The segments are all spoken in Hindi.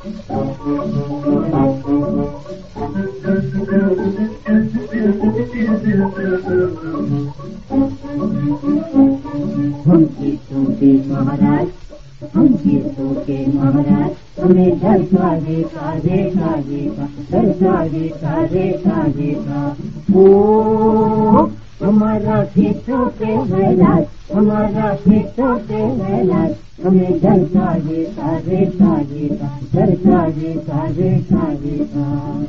हम गीतों के महाराज, हम गीतों के महाराज, हमें दरका देखा देखा देखा, दरका देखा देखा देखा। ओ हमारा गीतों के महाराज, हमारा गीतों के महाराज, हमें दरका देखा देखा देखा, दरका देखा देखा देखा।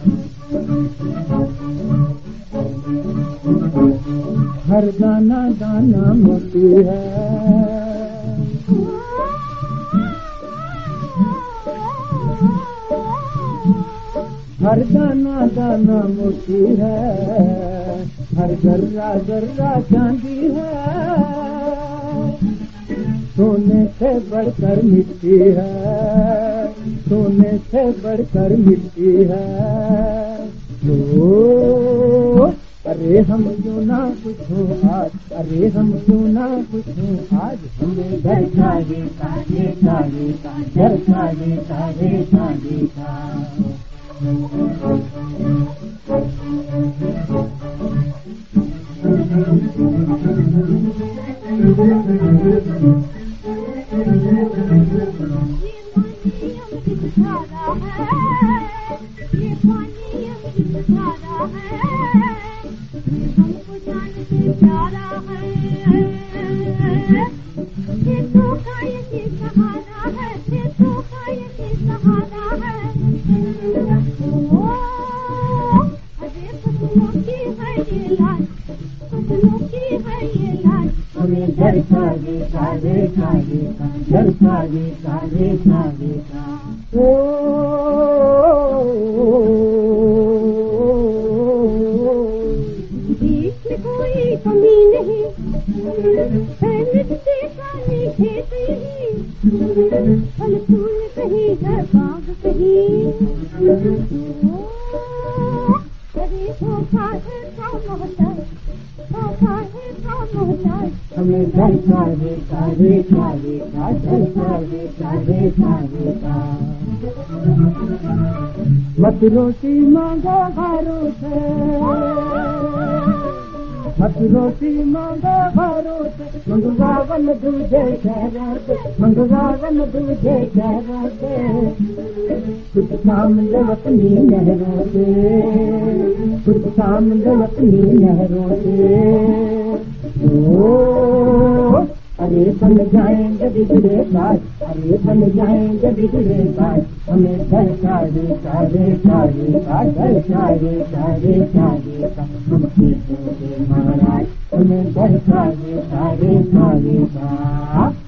हर गाना गाना मोती है, हर गाना गाना मोती है, हर गर्रा गर्रा चांदी है, सोने से बढ़कर मिट्टी है, सोने से बढ़कर मिट्टी है। तो अरे हम क्यों ना पूछो आज, अरे हम क्यों ना पूछो आज, हमें दरका देखा देखा देखा, दरका देखा देखा देखा। हमको जान से प्यारा है, ये तो काय की सहारा है, ये तो काय की सहारा है। ओ अरे फसलों की है ये लाज, फसलों की है ये लाज, हमें दरका देखा देखा देखा, दरका देखा देखा देखा। कोई कमी नहीं है, मिट्टी काली खेत नहीं, फल फूल कहीं है बाग कहीं। अरे धोखा है था मोहताज, धोखा है था मोहताज, हमें दरका देखा देखा देखा, दरका देखा देखा देखा। मत रोटी मांगो हारों से, मत रोटी मांगो हारों से, मंगवावन दूजे शहरों से, मंगवावन दूजे शहरों से, कुछ काम लो अपनी नहरों से, कुछ काम लो अपनी नहरों से। ओ अरे बन जाएंगे बिगड़े बात, अरे बन जाएंगे बिगड़े बात, हमें दरका देखा देखा देखा, दरका देखा देखा देखा। हम गीतों के महाराज, हमें दरका देखा देखा देखा।